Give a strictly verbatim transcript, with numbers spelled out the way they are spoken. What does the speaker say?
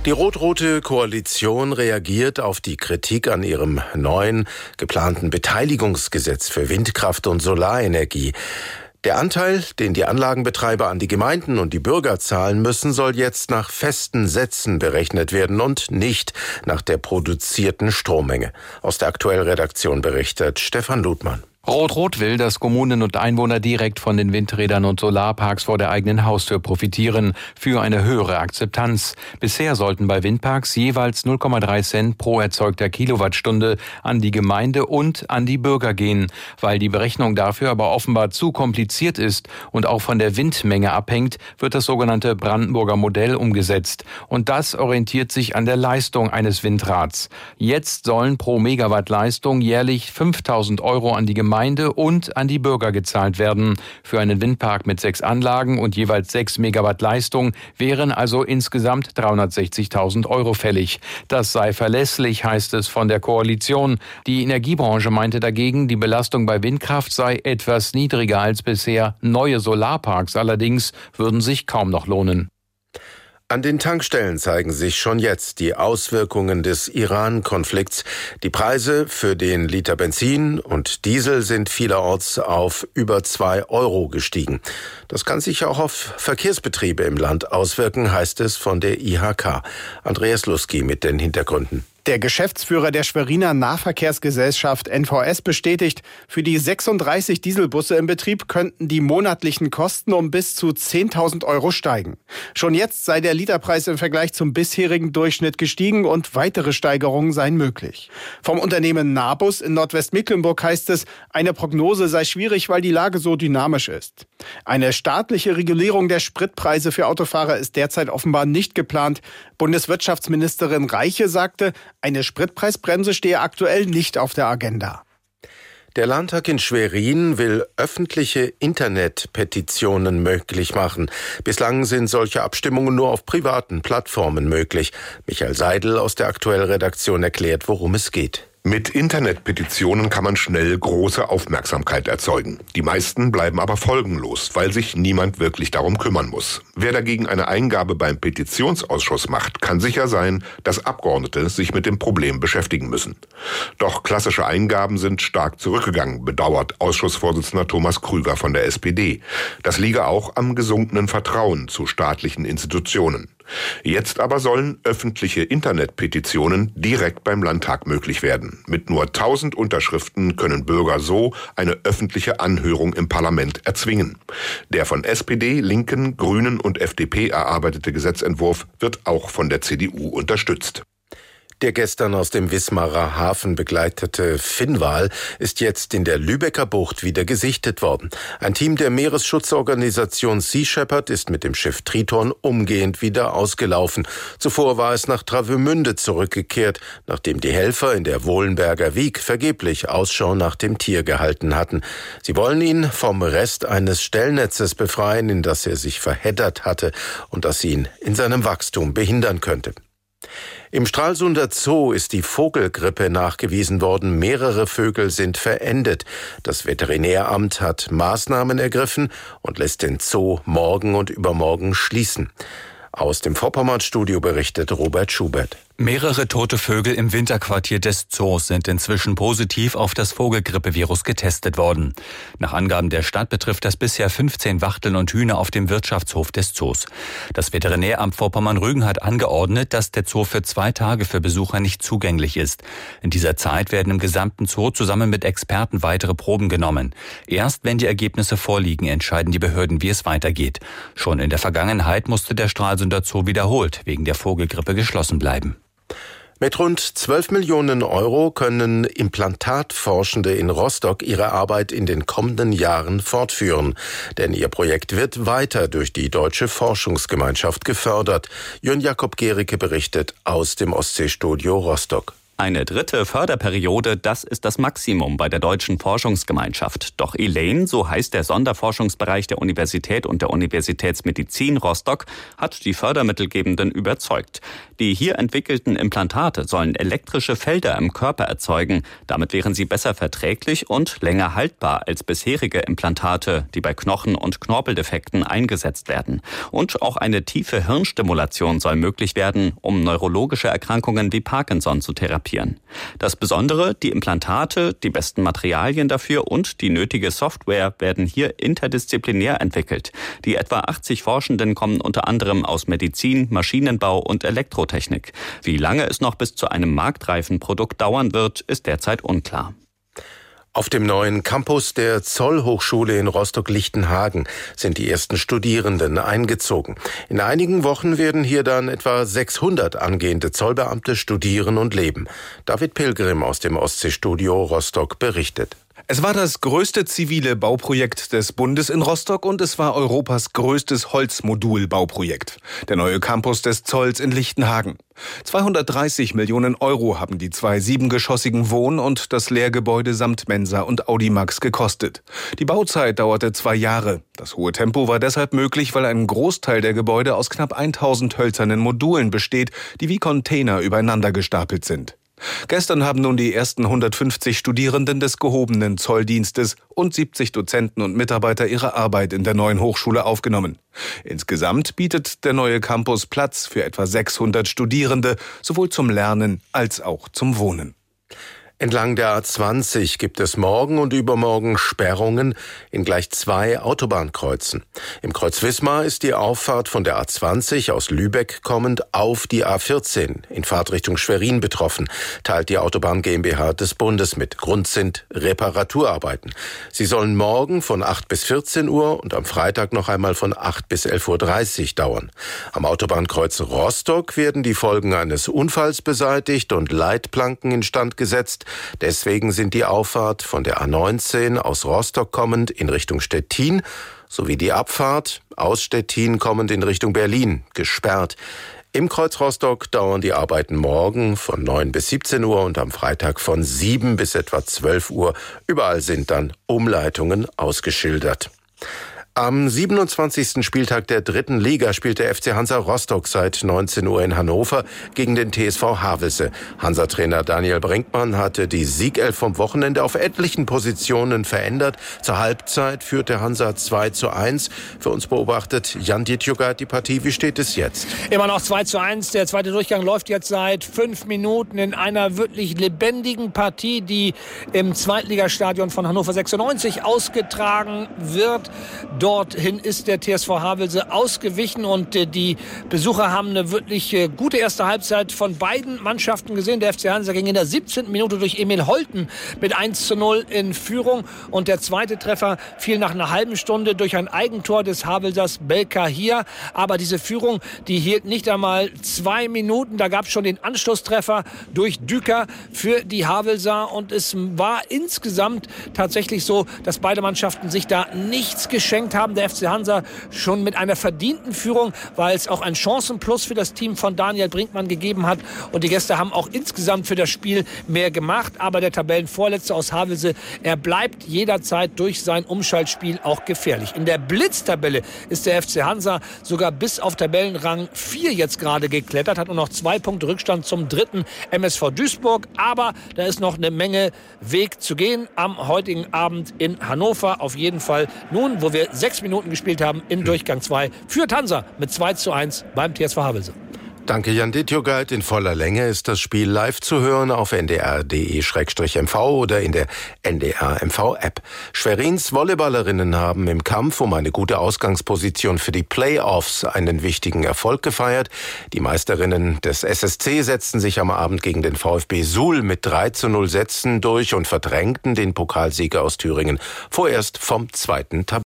Die rot-rote Koalition reagiert auf die Kritik an ihrem neuen geplanten Beteiligungsgesetz für Windkraft und Solarenergie. Der Anteil, den die Anlagenbetreiber an die Gemeinden und die Bürger zahlen müssen, soll jetzt nach festen Sätzen berechnet werden und nicht nach der produzierten Strommenge. Aus der Aktuell-Redaktion berichtet Stefan Ludmann. Rot-Rot will, dass Kommunen und Einwohner direkt von den Windrädern und Solarparks vor der eigenen Haustür profitieren, für eine höhere Akzeptanz. Bisher sollten bei Windparks jeweils null Komma drei Cent pro erzeugter Kilowattstunde an die Gemeinde und an die Bürger gehen. Weil die Berechnung dafür aber offenbar zu kompliziert ist und auch von der Windmenge abhängt, wird das sogenannte Brandenburger Modell umgesetzt. Und das orientiert sich an der Leistung eines Windrads. Jetzt sollen pro Megawatt Leistung jährlich fünftausend Euro an die Gemeinde und an die Bürger gezahlt werden. Für einen Windpark mit sechs Anlagen und jeweils sechs Megawatt Leistung wären also insgesamt dreihundertsechzigtausend Euro fällig. Das sei verlässlich, heißt es von der Koalition. Die Energiebranche meinte dagegen, die Belastung bei Windkraft sei etwas niedriger als bisher. Neue Solarparks allerdings würden sich kaum noch lohnen. An den Tankstellen zeigen sich schon jetzt die Auswirkungen des Iran-Konflikts. Die Preise für den Liter Benzin und Diesel sind vielerorts auf über zwei Euro gestiegen. Das kann sich auch auf Verkehrsbetriebe im Land auswirken, heißt es von der I H K. Andreas Lusky mit den Hintergründen. Der Geschäftsführer der Schweriner Nahverkehrsgesellschaft N V S bestätigt, für die sechsunddreißig Dieselbusse im Betrieb könnten die monatlichen Kosten um bis zu zehntausend Euro steigen. Schon jetzt sei der Literpreis im Vergleich zum bisherigen Durchschnitt gestiegen und weitere Steigerungen seien möglich. Vom Unternehmen Nabus in Nordwestmecklenburg heißt es, eine Prognose sei schwierig, weil die Lage so dynamisch ist. Eine staatliche Regulierung der Spritpreise für Autofahrer ist derzeit offenbar nicht geplant. Bundeswirtschaftsministerin Reiche sagte, eine Spritpreisbremse stehe aktuell nicht auf der Agenda. Der Landtag in Schwerin will öffentliche Internetpetitionen möglich machen. Bislang sind solche Abstimmungen nur auf privaten Plattformen möglich. Michael Seidel aus der Aktuell-Redaktion erklärt, worum es geht. Mit Internetpetitionen kann man schnell große Aufmerksamkeit erzeugen. Die meisten bleiben aber folgenlos, weil sich niemand wirklich darum kümmern muss. Wer dagegen eine Eingabe beim Petitionsausschuss macht, kann sicher sein, dass Abgeordnete sich mit dem Problem beschäftigen müssen. Doch klassische Eingaben sind stark zurückgegangen, bedauert Ausschussvorsitzender Thomas Krüger von der S P D. Das liege auch am gesunkenen Vertrauen zu staatlichen Institutionen. Jetzt aber sollen öffentliche Internetpetitionen direkt beim Landtag möglich werden. Mit nur tausend Unterschriften können Bürger so eine öffentliche Anhörung im Parlament erzwingen. Der von S P D, Linken, Grünen und F D P erarbeitete Gesetzentwurf wird auch von der C D U unterstützt. Der gestern aus dem Wismarer Hafen begleitete Finnwal ist jetzt in der Lübecker Bucht wieder gesichtet worden. Ein Team der Meeresschutzorganisation Sea Shepherd ist mit dem Schiff Triton umgehend wieder ausgelaufen. Zuvor war es nach Travemünde zurückgekehrt, nachdem die Helfer in der Wohlenberger Wiek vergeblich Ausschau nach dem Tier gehalten hatten. Sie wollen ihn vom Rest eines Stellnetzes befreien, in das er sich verheddert hatte und das ihn in seinem Wachstum behindern könnte. Im Stralsunder Zoo ist die Vogelgrippe nachgewiesen worden. Mehrere Vögel sind verendet. Das Veterinäramt hat Maßnahmen ergriffen und lässt den Zoo morgen und übermorgen schließen. Aus dem Vorpommern-Studio berichtet Robert Schubert. Mehrere tote Vögel im Winterquartier des Zoos sind inzwischen positiv auf das Vogelgrippevirus getestet worden. Nach Angaben der Stadt betrifft das bisher fünfzehn Wachteln und Hühner auf dem Wirtschaftshof des Zoos. Das Veterinäramt Vorpommern-Rügen hat angeordnet, dass der Zoo für zwei Tage für Besucher nicht zugänglich ist. In dieser Zeit werden im gesamten Zoo zusammen mit Experten weitere Proben genommen. Erst wenn die Ergebnisse vorliegen, entscheiden die Behörden, wie es weitergeht. Schon in der Vergangenheit musste der Stralsunder Zoo wiederholt wegen der Vogelgrippe geschlossen bleiben. Mit rund zwölf Millionen Euro können Implantatforschende in Rostock ihre Arbeit in den kommenden Jahren fortführen. Denn ihr Projekt wird weiter durch die Deutsche Forschungsgemeinschaft gefördert. Jörn Jakob Gericke berichtet aus dem Ostseestudio Rostock. Eine dritte Förderperiode, das ist das Maximum bei der Deutschen Forschungsgemeinschaft. Doch ELAINE, so heißt der Sonderforschungsbereich der Universität und der Universitätsmedizin Rostock, hat die Fördermittelgebenden überzeugt. Die hier entwickelten Implantate sollen elektrische Felder im Körper erzeugen. Damit wären sie besser verträglich und länger haltbar als bisherige Implantate, die bei Knochen- und Knorpeldefekten eingesetzt werden. Und auch eine tiefe Hirnstimulation soll möglich werden, um neurologische Erkrankungen wie Parkinson zu therapieren. Das Besondere, die Implantate, die besten Materialien dafür und die nötige Software werden hier interdisziplinär entwickelt. Die etwa achtzig Forschenden kommen unter anderem aus Medizin, Maschinenbau und Elektrotechnik. Wie lange es noch bis zu einem marktreifen Produkt dauern wird, ist derzeit unklar. Auf dem neuen Campus der Zollhochschule in Rostock-Lichtenhagen sind die ersten Studierenden eingezogen. In einigen Wochen werden hier dann etwa sechshundert angehende Zollbeamte studieren und leben. David Pilgrim aus dem Ostseestudio Rostock berichtet. Es war das größte zivile Bauprojekt des Bundes in Rostock und es war Europas größtes Holzmodulbauprojekt. Der neue Campus des Zolls in Lichtenhagen. zweihundertdreißig Millionen Euro haben die zwei siebengeschossigen Wohn- und das Lehrgebäude samt Mensa und Audimax gekostet. Die Bauzeit dauerte zwei Jahre. Das hohe Tempo war deshalb möglich, weil ein Großteil der Gebäude aus knapp tausend hölzernen Modulen besteht, die wie Container übereinander gestapelt sind. Gestern haben nun die ersten hundertfünfzig Studierenden des gehobenen Zolldienstes und siebzig Dozenten und Mitarbeiter ihre Arbeit in der neuen Hochschule aufgenommen. Insgesamt bietet der neue Campus Platz für etwa sechshundert Studierende, sowohl zum Lernen als auch zum Wohnen. Entlang der A zwanzig gibt es morgen und übermorgen Sperrungen in gleich zwei Autobahnkreuzen. Im Kreuz Wismar ist die Auffahrt von der A zwanzig aus Lübeck kommend auf die A vierzehn in Fahrtrichtung Schwerin betroffen, teilt die Autobahn GmbH des Bundes mit. Grund sind Reparaturarbeiten. Sie sollen morgen von acht bis vierzehn Uhr und am Freitag noch einmal von acht bis elf Uhr dreißig dauern. Am Autobahnkreuz Rostock werden die Folgen eines Unfalls beseitigt und Leitplanken instand gesetzt. Deswegen sind die Auffahrt von der A neunzehn aus Rostock kommend in Richtung Stettin sowie die Abfahrt aus Stettin kommend in Richtung Berlin gesperrt. Im Kreuz Rostock dauern die Arbeiten morgen von neun bis siebzehn Uhr und am Freitag von sieben bis etwa zwölf Uhr. Überall sind dann Umleitungen ausgeschildert. Am siebenundzwanzigsten Spieltag der dritten Liga spielt der F C Hansa Rostock seit neunzehn Uhr in Hannover gegen den T S V Havelse. Hansa-Trainer Daniel Brinkmann hatte die Siegelf vom Wochenende auf etlichen Positionen verändert. Zur Halbzeit führte Hansa zwei zu eins. Für uns beobachtet Jan Dietjugart die Partie. Wie steht es jetzt? Immer noch zwei zu eins. Der zweite Durchgang läuft jetzt seit fünf Minuten in einer wirklich lebendigen Partie, die im Zweitligastadion von Hannover sechsundneunzig ausgetragen wird. Dorthin ist der T S V Havelse ausgewichen und die Besucher haben eine wirklich gute erste Halbzeit von beiden Mannschaften gesehen. Der F C Hansa ging in der siebzehnten Minute durch Emil Holten mit eins zu null in Führung und der zweite Treffer fiel nach einer halben Stunde durch ein Eigentor des Havelsers Belkahir. Aber diese Führung, die hielt nicht einmal zwei Minuten. Da gab es schon den Anschlusstreffer durch Düker für die Havelser und es war insgesamt tatsächlich so, dass beide Mannschaften sich da nichts geschenkt haben. Der F C Hansa schon mit einer verdienten Führung, weil es auch ein Chancenplus für das Team von Daniel Brinkmann gegeben hat. Und die Gäste haben auch insgesamt für das Spiel mehr gemacht. Aber der Tabellenvorletzte aus Havelse, er bleibt jederzeit durch sein Umschaltspiel auch gefährlich. In der Blitztabelle ist der F C Hansa sogar bis auf Tabellenrang vier jetzt gerade geklettert, hat nur noch zwei Punkte Rückstand zum dritten M S V Duisburg. Aber da ist noch eine Menge Weg zu gehen am heutigen Abend in Hannover. Auf jeden Fall nun, wo wir sechs Minuten gespielt haben in Durchgang zwei, führt Hansa mit zwei zu eins beim T S V Havelse. Danke, Jan Dietjugart. In voller Länge ist das Spiel live zu hören auf n d r punkt d e slash m v oder in der N D R M V-App. Schwerins Volleyballerinnen haben im Kampf um eine gute Ausgangsposition für die Playoffs einen wichtigen Erfolg gefeiert. Die Meisterinnen des S S C setzten sich am Abend gegen den VfB Suhl mit drei zu null Sätzen durch und verdrängten den Pokalsieger aus Thüringen vorerst vom zweiten Tabellenplatz.